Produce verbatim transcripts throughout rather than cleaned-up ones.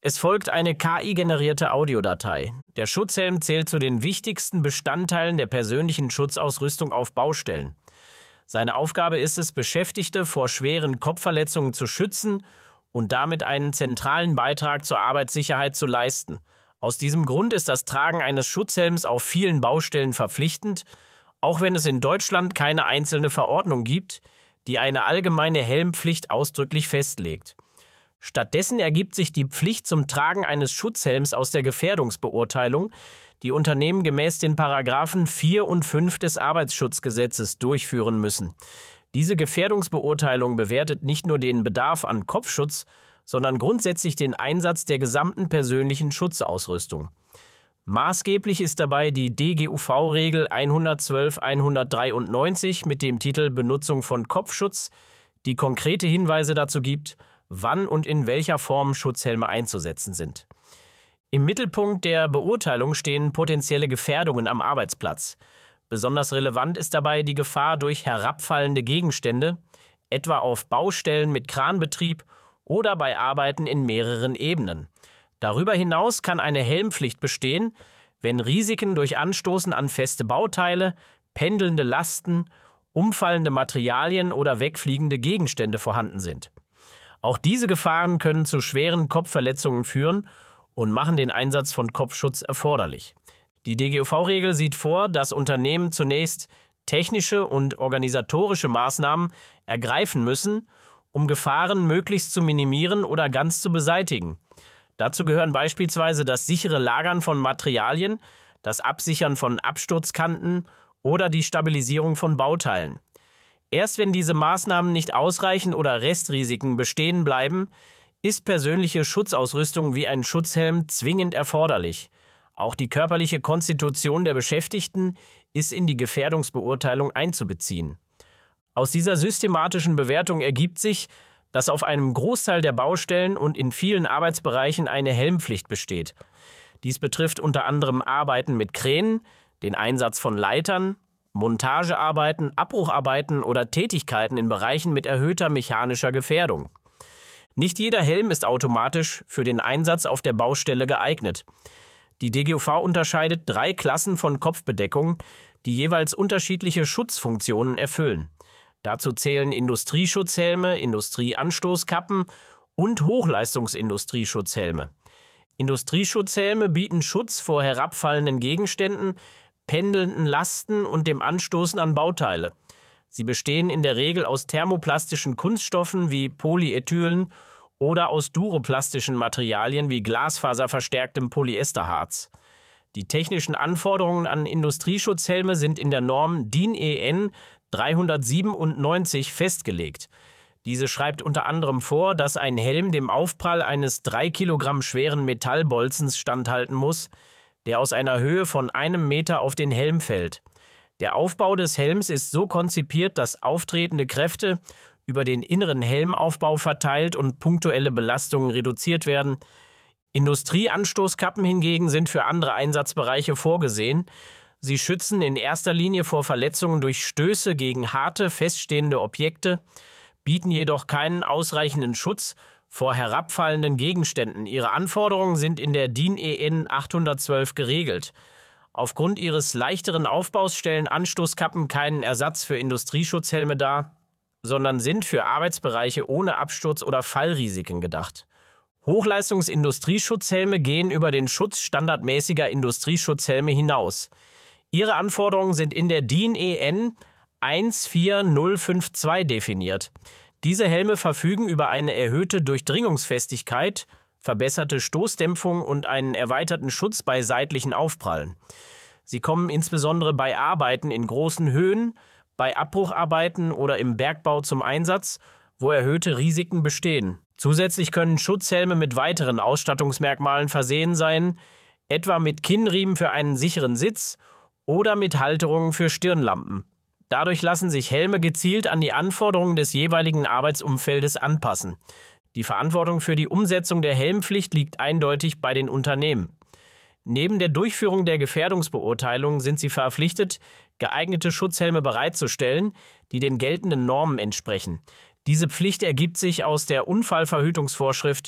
Es folgt eine K I-generierte Audiodatei. Der Schutzhelm zählt zu den wichtigsten Bestandteilen der persönlichen Schutzausrüstung auf Baustellen. Seine Aufgabe ist es, Beschäftigte vor schweren Kopfverletzungen zu schützen und damit einen zentralen Beitrag zur Arbeitssicherheit zu leisten. Aus diesem Grund ist das Tragen eines Schutzhelms auf vielen Baustellen verpflichtend, auch wenn es in Deutschland keine einzelne Verordnung gibt, die eine allgemeine Helmpflicht ausdrücklich festlegt. Stattdessen ergibt sich die Pflicht zum Tragen eines Schutzhelms aus der Gefährdungsbeurteilung, die Unternehmen gemäß den Paragraphen vier und fünf des Arbeitsschutzgesetzes durchführen müssen. Diese Gefährdungsbeurteilung bewertet nicht nur den Bedarf an Kopfschutz, sondern grundsätzlich den Einsatz der gesamten persönlichen Schutzausrüstung. Maßgeblich ist dabei die D G U V-Regel hundertzwölf hundertdreiundneunzig mit dem Titel Benutzung von Kopfschutz, die konkrete Hinweise dazu gibt, wann und in welcher Form Schutzhelme einzusetzen sind. Im Mittelpunkt der Beurteilung stehen potenzielle Gefährdungen am Arbeitsplatz. Besonders relevant ist dabei die Gefahr durch herabfallende Gegenstände, etwa auf Baustellen mit Kranbetrieb oder bei Arbeiten in mehreren Ebenen. Darüber hinaus kann eine Helmpflicht bestehen, wenn Risiken durch Anstoßen an feste Bauteile, pendelnde Lasten, umfallende Materialien oder wegfliegende Gegenstände vorhanden sind. Auch diese Gefahren können zu schweren Kopfverletzungen führen und machen den Einsatz von Kopfschutz erforderlich. Die D G U V-Regel sieht vor, dass Unternehmen zunächst technische und organisatorische Maßnahmen ergreifen müssen, um Gefahren möglichst zu minimieren oder ganz zu beseitigen. Dazu gehören beispielsweise das sichere Lagern von Materialien, das Absichern von Absturzkanten oder die Stabilisierung von Bauteilen. Erst wenn diese Maßnahmen nicht ausreichen oder Restrisiken bestehen bleiben, ist persönliche Schutzausrüstung wie ein Schutzhelm zwingend erforderlich. Auch die körperliche Konstitution der Beschäftigten ist in die Gefährdungsbeurteilung einzubeziehen. Aus dieser systematischen Bewertung ergibt sich, dass auf einem Großteil der Baustellen und in vielen Arbeitsbereichen eine Helmpflicht besteht. Dies betrifft unter anderem Arbeiten mit Kränen, den Einsatz von Leitern, Montagearbeiten, Abbrucharbeiten oder Tätigkeiten in Bereichen mit erhöhter mechanischer Gefährdung. Nicht jeder Helm ist automatisch für den Einsatz auf der Baustelle geeignet. Die D G U V unterscheidet drei Klassen von Kopfbedeckung, die jeweils unterschiedliche Schutzfunktionen erfüllen. Dazu zählen Industrieschutzhelme, Industrieanstoßkappen und Hochleistungsindustrieschutzhelme. Industrieschutzhelme bieten Schutz vor herabfallenden Gegenständen, pendelnden Lasten und dem Anstoßen an Bauteile. Sie bestehen in der Regel aus thermoplastischen Kunststoffen wie Polyethylen oder aus duroplastischen Materialien wie glasfaserverstärktem Polyesterharz. Die technischen Anforderungen an Industrieschutzhelme sind in der Norm D I N E N dreihundertsiebenundneunzig festgelegt. Diese schreibt unter anderem vor, dass ein Helm dem Aufprall eines drei Kilogramm schweren Metallbolzens standhalten muss, der aus einer Höhe von einem Meter auf den Helm fällt. Der Aufbau des Helms ist so konzipiert, dass auftretende Kräfte über den inneren Helmaufbau verteilt und punktuelle Belastungen reduziert werden. Industrieanstoßkappen hingegen sind für andere Einsatzbereiche vorgesehen. Sie schützen in erster Linie vor Verletzungen durch Stöße gegen harte, feststehende Objekte, bieten jedoch keinen ausreichenden Schutz vor herabfallenden Gegenständen. Ihre Anforderungen sind in der D I N E N achthundertzwölf geregelt. Aufgrund ihres leichteren Aufbaus stellen Anstoßkappen keinen Ersatz für Industrieschutzhelme dar, sondern sind für Arbeitsbereiche ohne Absturz- oder Fallrisiken gedacht. Hochleistungsindustrieschutzhelme gehen über den Schutz standardmäßiger Industrieschutzhelme hinaus. Ihre Anforderungen sind in der D I N E N eins vier null fünf zwei definiert. Diese Helme verfügen über eine erhöhte Durchdringungsfestigkeit, verbesserte Stoßdämpfung und einen erweiterten Schutz bei seitlichen Aufprallen. Sie kommen insbesondere bei Arbeiten in großen Höhen, bei Abbrucharbeiten oder im Bergbau zum Einsatz, wo erhöhte Risiken bestehen. Zusätzlich können Schutzhelme mit weiteren Ausstattungsmerkmalen versehen sein, etwa mit Kinnriemen für einen sicheren Sitz oder mit Halterungen für Stirnlampen. Dadurch lassen sich Helme gezielt an die Anforderungen des jeweiligen Arbeitsumfeldes anpassen. Die Verantwortung für die Umsetzung der Helmpflicht liegt eindeutig bei den Unternehmen. Neben der Durchführung der Gefährdungsbeurteilung sind sie verpflichtet, geeignete Schutzhelme bereitzustellen, die den geltenden Normen entsprechen. Diese Pflicht ergibt sich aus der Unfallverhütungsvorschrift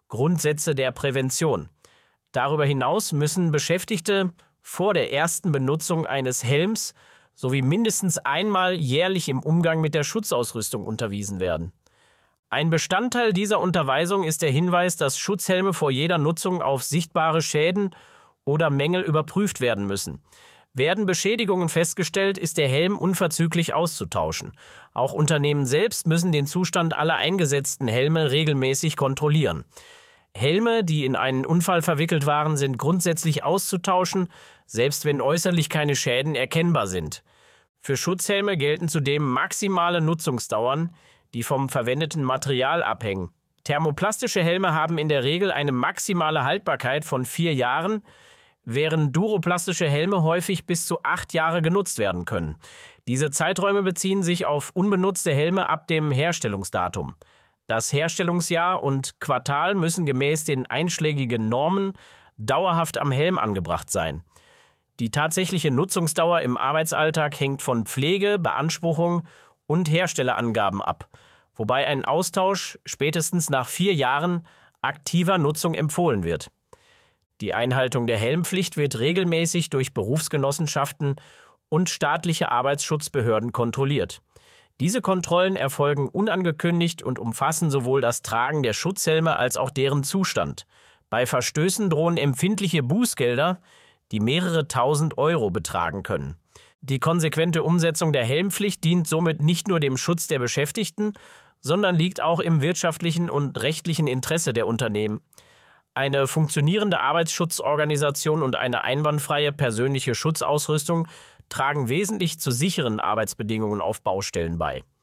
Grundsätze der Prävention. Darüber hinaus müssen Beschäftigte vor der ersten Benutzung eines Helms sowie mindestens einmal jährlich im Umgang mit der Schutzausrüstung unterwiesen werden. Ein Bestandteil dieser Unterweisung ist der Hinweis, dass Schutzhelme vor jeder Nutzung auf sichtbare Schäden oder Mängel überprüft werden müssen. Werden Beschädigungen festgestellt, ist der Helm unverzüglich auszutauschen. Auch Unternehmen selbst müssen den Zustand aller eingesetzten Helme regelmäßig kontrollieren. Helme, die in einen Unfall verwickelt waren, sind grundsätzlich auszutauschen, selbst wenn äußerlich keine Schäden erkennbar sind. Für Schutzhelme gelten zudem maximale Nutzungsdauern, die vom verwendeten Material abhängen. Thermoplastische Helme haben in der Regel eine maximale Haltbarkeit von vier Jahren, während duroplastische Helme häufig bis zu acht Jahre genutzt werden können. Diese Zeiträume beziehen sich auf unbenutzte Helme ab dem Herstellungsdatum. Das Herstellungsjahr und Quartal müssen gemäß den einschlägigen Normen dauerhaft am Helm angebracht sein. Die tatsächliche Nutzungsdauer im Arbeitsalltag hängt von Pflege, Beanspruchung und Herstellerangaben ab, wobei ein Austausch spätestens nach vier Jahren aktiver Nutzung empfohlen wird. Die Einhaltung der Helmpflicht wird regelmäßig durch Berufsgenossenschaften und staatliche Arbeitsschutzbehörden kontrolliert. Diese Kontrollen erfolgen unangekündigt und umfassen sowohl das Tragen der Schutzhelme als auch deren Zustand. Bei Verstößen drohen empfindliche Bußgelder, die mehrere tausend Euro betragen können. Die konsequente Umsetzung der Helmpflicht dient somit nicht nur dem Schutz der Beschäftigten, sondern liegt auch im wirtschaftlichen und rechtlichen Interesse der Unternehmen. Eine funktionierende Arbeitsschutzorganisation und eine einwandfreie persönliche Schutzausrüstung tragen wesentlich zu sicheren Arbeitsbedingungen auf Baustellen bei.